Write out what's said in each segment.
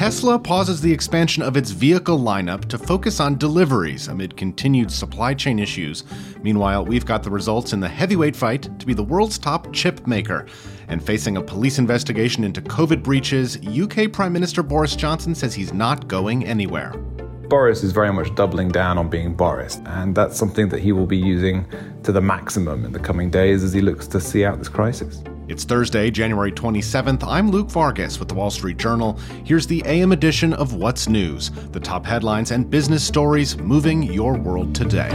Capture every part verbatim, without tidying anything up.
Tesla pauses the expansion of its vehicle lineup to focus on deliveries amid continued supply chain issues. Meanwhile, we've got the results in the heavyweight fight to be the world's top chip maker. And facing a police investigation into COVID breaches, U K Prime Minister Boris Johnson says he's not going anywhere. Boris is very much doubling down on being Boris, and that's something that he will be using to the maximum in the coming days as he looks to see out this crisis. It's Thursday, January twenty-seventh. I'm Luke Vargas with The Wall Street Journal. Here's the A M edition of What's News, the top headlines and business stories moving your world today.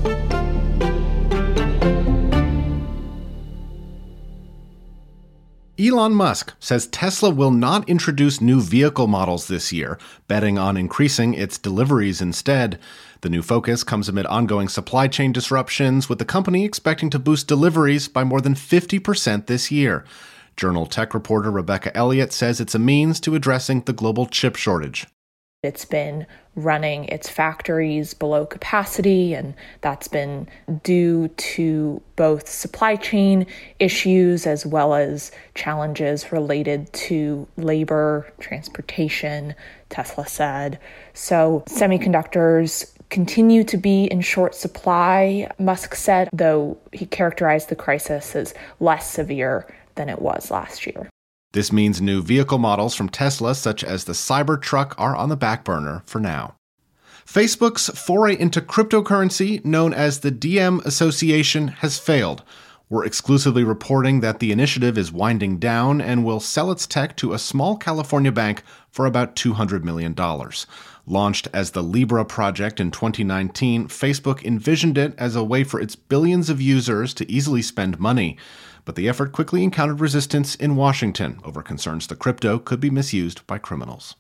Elon Musk says Tesla will not introduce new vehicle models this year, betting on increasing its deliveries instead. The new focus comes amid ongoing supply chain disruptions, with the company expecting to boost deliveries by more than fifty percent this year. Journal tech reporter Rebecca Elliott says it's a means to addressing the global chip shortage. It's been running its factories below capacity, and that's been due to both supply chain issues as well as challenges related to labor, transportation, Tesla said. So semiconductors continue to be in short supply, Musk said, though he characterized the crisis as less severe than it was last year. This means new vehicle models from Tesla, such as the Cybertruck, are on the back burner for now. Facebook's foray into cryptocurrency, known as the Diem Association, has failed. We're exclusively reporting that the initiative is winding down and will sell its tech to a small California bank for about two hundred million dollars. Launched as the Libra project in twenty nineteen, Facebook envisioned it as a way for its billions of users to easily spend money. But the effort quickly encountered resistance in Washington over concerns the crypto could be misused by criminals.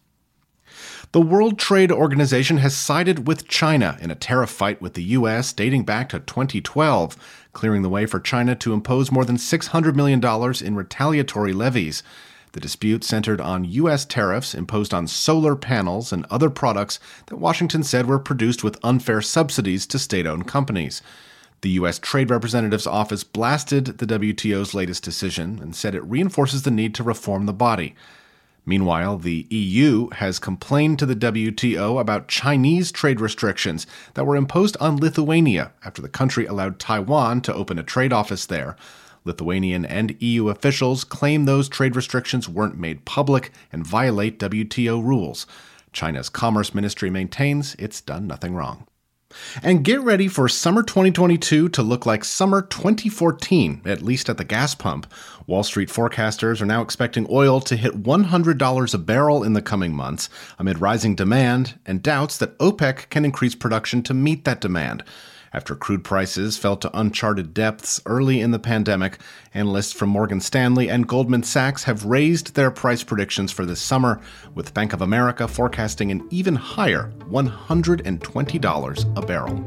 The World Trade Organization has sided with China in a tariff fight with the U S dating back to twenty twelve, clearing the way for China to impose more than six hundred million dollars in retaliatory levies. The dispute centered on U S tariffs imposed on solar panels and other products that Washington said were produced with unfair subsidies to state-owned companies. The U S Trade Representative's office blasted the W T O's latest decision and said it reinforces the need to reform the body. Meanwhile, the E U has complained to the W T O about Chinese trade restrictions that were imposed on Lithuania after the country allowed Taiwan to open a trade office there. Lithuanian and E U officials claim those trade restrictions weren't made public and violate W T O rules. China's Commerce Ministry maintains it's done nothing wrong. And get ready for summer twenty twenty-two to look like summer twenty fourteen, at least at the gas pump. Wall Street forecasters are now expecting oil to hit one hundred dollars a barrel in the coming months, amid rising demand and doubts that OPEC can increase production to meet that demand. After crude prices fell to uncharted depths early in the pandemic, analysts from Morgan Stanley and Goldman Sachs have raised their price predictions for this summer, with Bank of America forecasting an even higher one hundred twenty dollars a barrel.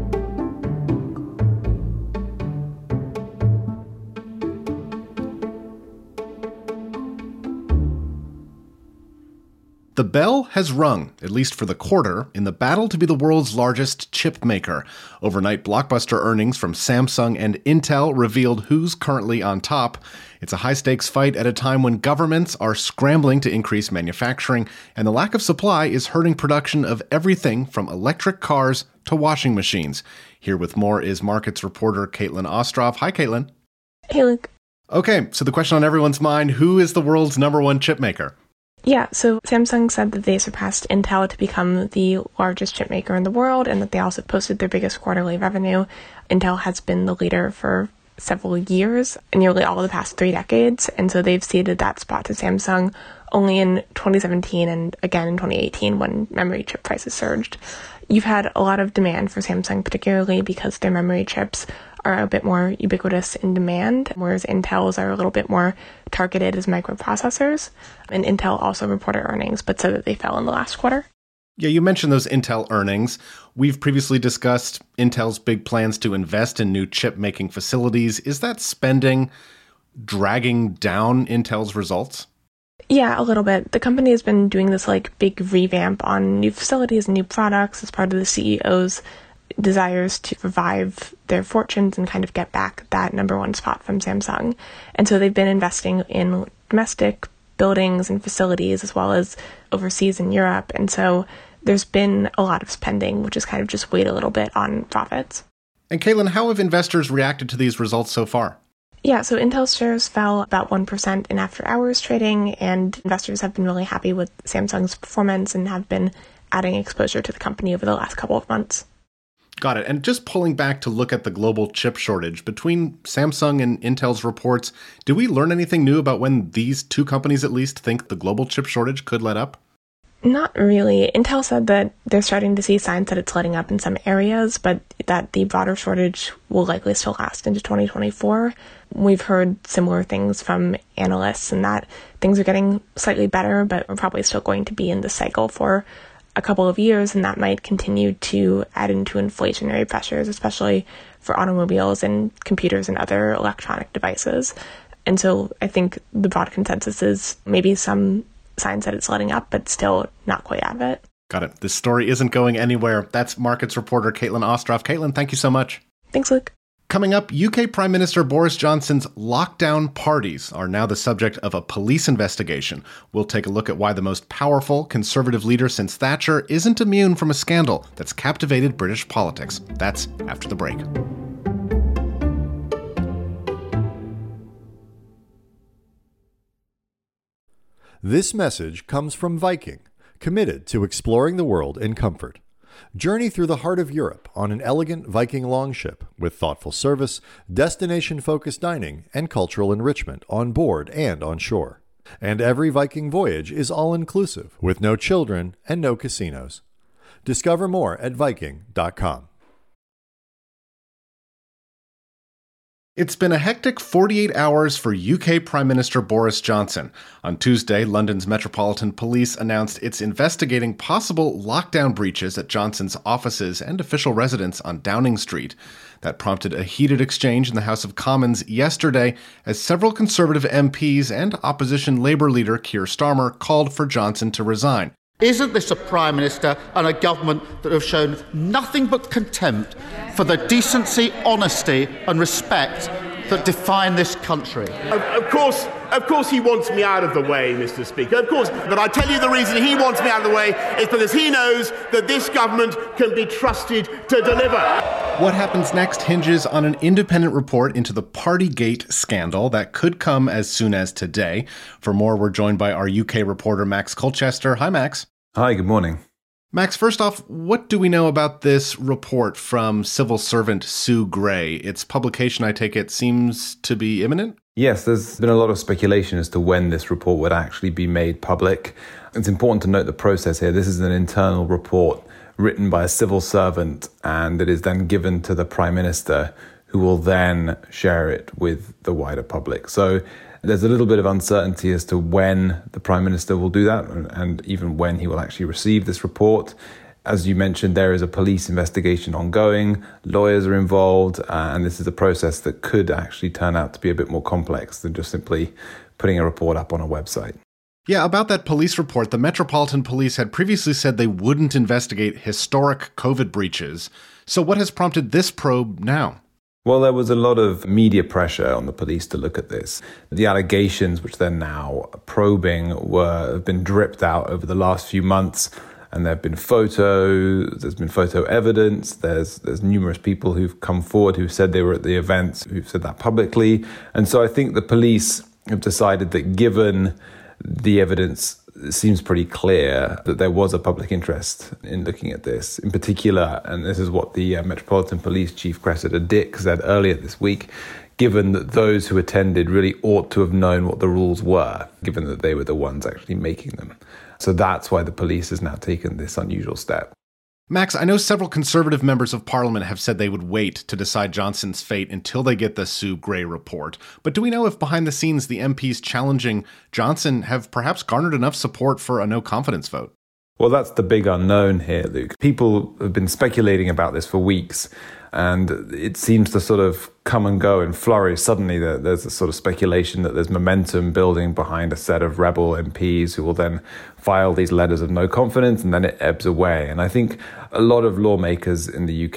The bell has rung, at least for the quarter, in the battle to be the world's largest chip maker. Overnight blockbuster earnings from Samsung and Intel revealed who's currently on top. It's a high-stakes fight at a time when governments are scrambling to increase manufacturing, and the lack of supply is hurting production of everything from electric cars to washing machines. Here with more is markets reporter Caitlin Ostroff. Hi, Caitlin. Hey, Luke. Okay, so the question on everyone's mind, who is the world's number one chip maker? Yeah, so Samsung said that they surpassed Intel to become the largest chip maker in the world, and that they also posted their biggest quarterly revenue. Intel has been the leader for several years, nearly all of the past three decades, and so they've ceded that spot to Samsung only in twenty seventeen and again in twenty eighteen when memory chip prices surged. You've had a lot of demand for Samsung, particularly because their memory chips are a bit more ubiquitous in demand, whereas Intel's are a little bit more targeted as microprocessors. And Intel also reported earnings, but said that they fell in the last quarter. Yeah, you mentioned those Intel earnings. We've previously discussed Intel's big plans to invest in new chip-making facilities. Is that spending dragging down Intel's results? Yeah, a little bit. The company has been doing this like big revamp on new facilities and new products as part of the C E O's desires to revive their fortunes and kind of get back that number one spot from Samsung. And so they've been investing in domestic buildings and facilities, as well as overseas in Europe. And so there's been a lot of spending, which has kind of just weighed a little bit on profits. And Caitlin, how have investors reacted to these results so far? Yeah, so Intel shares fell about one percent in after-hours trading, and investors have been really happy with Samsung's performance and have been adding exposure to the company over the last couple of months. Got it. And just pulling back to look at the global chip shortage, between Samsung and Intel's reports, did we learn anything new about when these two companies at least think the global chip shortage could let up? Not really. Intel said that they're starting to see signs that it's letting up in some areas, but that the broader shortage will likely still last into twenty twenty-four. We've heard similar things from analysts, and that things are getting slightly better, but we're probably still going to be in the cycle for a couple of years, and that might continue to add into inflationary pressures, especially for automobiles and computers and other electronic devices. And so I think the broad consensus is maybe some signs that it's letting up, but still not quite out of it. Got it. This story isn't going anywhere. That's markets reporter Caitlin Ostroff. Caitlin, thank you so much. Thanks, Luke. Coming up, U K Prime Minister Boris Johnson's lockdown parties are now the subject of a police investigation. We'll take a look at why the most powerful Conservative leader since Thatcher isn't immune from a scandal that's captivated British politics. That's after the break. This message comes from Viking, committed to exploring the world in comfort. Journey through the heart of Europe on an elegant Viking longship with thoughtful service, destination-focused dining, and cultural enrichment on board and on shore. And every Viking voyage is all-inclusive, with no children and no casinos. Discover more at Viking dot com. It's been a hectic forty-eight hours for U K Prime Minister Boris Johnson. On Tuesday, London's Metropolitan Police announced it's investigating possible lockdown breaches at Johnson's offices and official residence on Downing Street. That prompted a heated exchange in the House of Commons yesterday as several Conservative M Ps and opposition Labour leader Keir Starmer called for Johnson to resign. Isn't this a Prime Minister and a government that have shown nothing but contempt for the decency, honesty and respect that define this country? Of, of course, of course he wants me out of the way, Mister Speaker, of course. But I tell you the reason he wants me out of the way is because he knows that this government can be trusted to deliver. What happens next hinges on an independent report into the Partygate scandal that could come as soon as today. For more, we're joined by our U K reporter, Max Colchester. Hi, Max. Hi, good morning. Max, first off, what do we know about this report from civil servant Sue Gray? Its publication, I take it, seems to be imminent? Yes, there's been a lot of speculation as to when this report would actually be made public. It's important to note the process here. This is an internal report written by a civil servant, and it is then given to the Prime Minister, who will then share it with the wider public. So there's a little bit of uncertainty as to when the Prime Minister will do that, and even when he will actually receive this report. As you mentioned, there is a police investigation ongoing, lawyers are involved, uh, and this is a process that could actually turn out to be a bit more complex than just simply putting a report up on a website. Yeah, about that police report, the Metropolitan Police had previously said they wouldn't investigate historic COVID breaches. So what has prompted this probe now? Well, there was a lot of media pressure on the police to look at this. The allegations, which they're now probing, were have been dripped out over the last few months, and there have been photos, there's been photo evidence, there's there's numerous people who've come forward who've said they were at the events, who've said that publicly. And so I think the police have decided that given the evidence, it seems pretty clear that there was a public interest in looking at this. In particular, and this is what the uh, Metropolitan Police Chief Cressida Dick said earlier this week, given that those who attended really ought to have known what the rules were, given that they were the ones actually making them. So that's why the police has now taken this unusual step. Max, I know several Conservative members of Parliament have said they would wait to decide Johnson's fate until they get the Sue Gray report. But do we know if behind the scenes the M Ps challenging Johnson have perhaps garnered enough support for a no-confidence vote? Well, that's the big unknown here, Luke. People have been speculating about this for weeks, and it seems to sort of come and go and flourish. Suddenly there's a sort of speculation that there's momentum building behind a set of rebel M Ps who will then file these letters of no confidence, and then it ebbs away. And I think a lot of lawmakers in the U K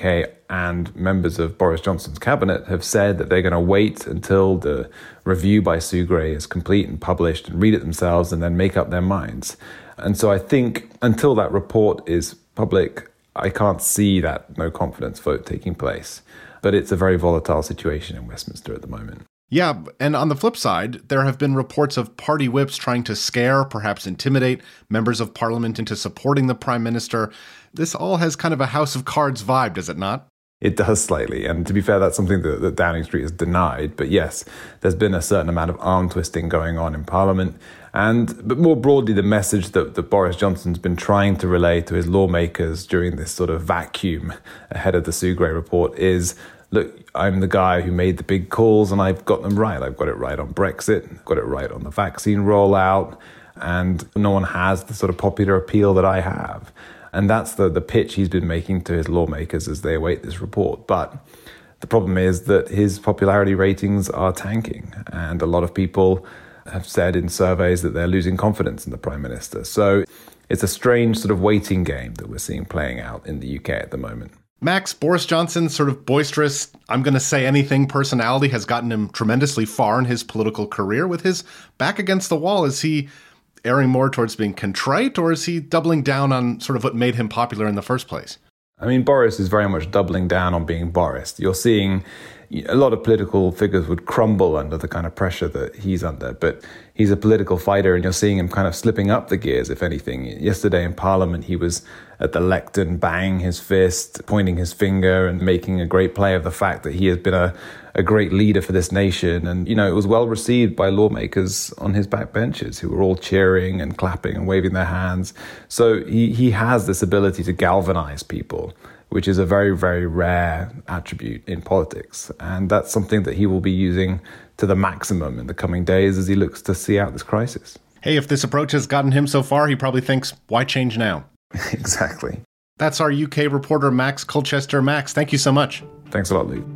And members of Boris Johnson's cabinet have said that they're going to wait until the review by Sougre is complete and published and read it themselves and then make up their minds. And so I think until that report is public, I can't see that no confidence vote taking place. But it's a very volatile situation in Westminster at the moment. Yeah, and on the flip side, there have been reports of party whips trying to scare, perhaps intimidate, members of parliament into supporting the prime minister. This all has kind of a House of Cards vibe, does it not? It does slightly. And to be fair, that's something that, that Downing Street has denied. But yes, there's been a certain amount of arm twisting going on in Parliament. And but more broadly, the message that, that Boris Johnson's been trying to relay to his lawmakers during this sort of vacuum ahead of the Sougre report is, look, I'm the guy who made the big calls and I've got them right. I've got it right on Brexit, I've got it right on the vaccine rollout, and no one has the sort of popular appeal that I have. And that's the, the pitch he's been making to his lawmakers as they await this report. But the problem is that his popularity ratings are tanking. And a lot of people have said in surveys that they're losing confidence in the Prime Minister. So it's a strange sort of waiting game that we're seeing playing out in the U K at the moment. Max, Boris Johnson's sort of boisterous, I'm going to say anything personality has gotten him tremendously far in his political career. With his back against the wall, is he erring more towards being contrite, or is he doubling down on sort of what made him popular in the first place? I mean, Boris is very much doubling down on being Boris. You're seeing a lot of political figures would crumble under the kind of pressure that he's under, but he's a political fighter and you're seeing him kind of slipping up the gears, if anything. Yesterday in Parliament, he was at the lectern, banging his fist, pointing his finger and making a great play of the fact that he has been a, a great leader for this nation. And, you know, it was well received by lawmakers on his backbenches who were all cheering and clapping and waving their hands. So he, he has this ability to galvanize people, which is a very, very rare attribute in politics. And that's something that he will be using to the maximum in the coming days as he looks to see out this crisis. Hey, if this approach has gotten him so far, he probably thinks, why change now? Exactly. That's our U K reporter, Max Colchester. Max, thank you so much. Thanks a lot, Luke.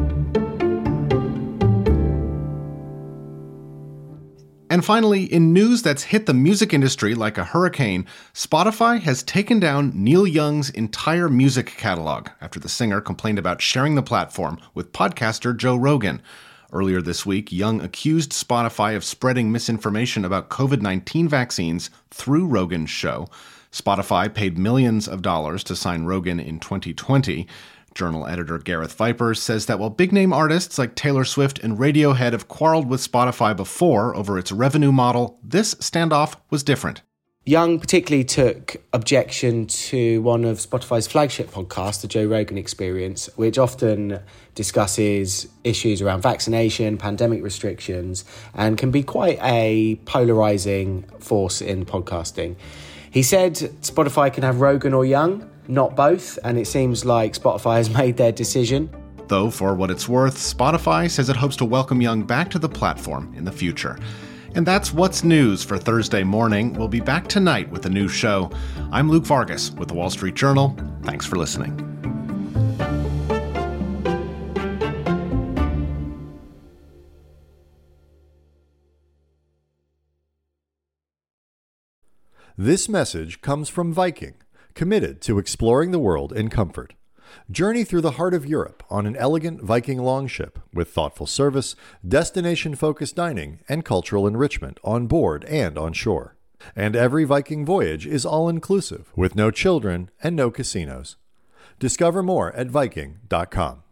And finally, in news that's hit the music industry like a hurricane, Spotify has taken down Neil Young's entire music catalog after the singer complained about sharing the platform with podcaster Joe Rogan. Earlier this week, Young accused Spotify of spreading misinformation about covid nineteen vaccines through Rogan's show. Spotify paid millions of dollars to sign Rogan in twenty twenty. Journal editor Gareth Vipers says that while big-name artists like Taylor Swift and Radiohead have quarreled with Spotify before over its revenue model, this standoff was different. Young particularly took objection to one of Spotify's flagship podcasts, The Joe Rogan Experience, which often discusses issues around vaccination, pandemic restrictions, and can be quite a polarizing force in podcasting. He said Spotify can have Rogan or Young, not both, and it seems like Spotify has made their decision. Though, for what it's worth, Spotify says it hopes to welcome Young back to the platform in the future. And that's what's news for Thursday morning. We'll be back tonight with a new show. I'm Luke Vargas with The Wall Street Journal. Thanks for listening. This message comes from Viking, committed to exploring the world in comfort. Journey through the heart of Europe on an elegant Viking longship with thoughtful service, destination-focused dining, and cultural enrichment on board and on shore. And every Viking voyage is all-inclusive with no children and no casinos. Discover more at Viking dot com.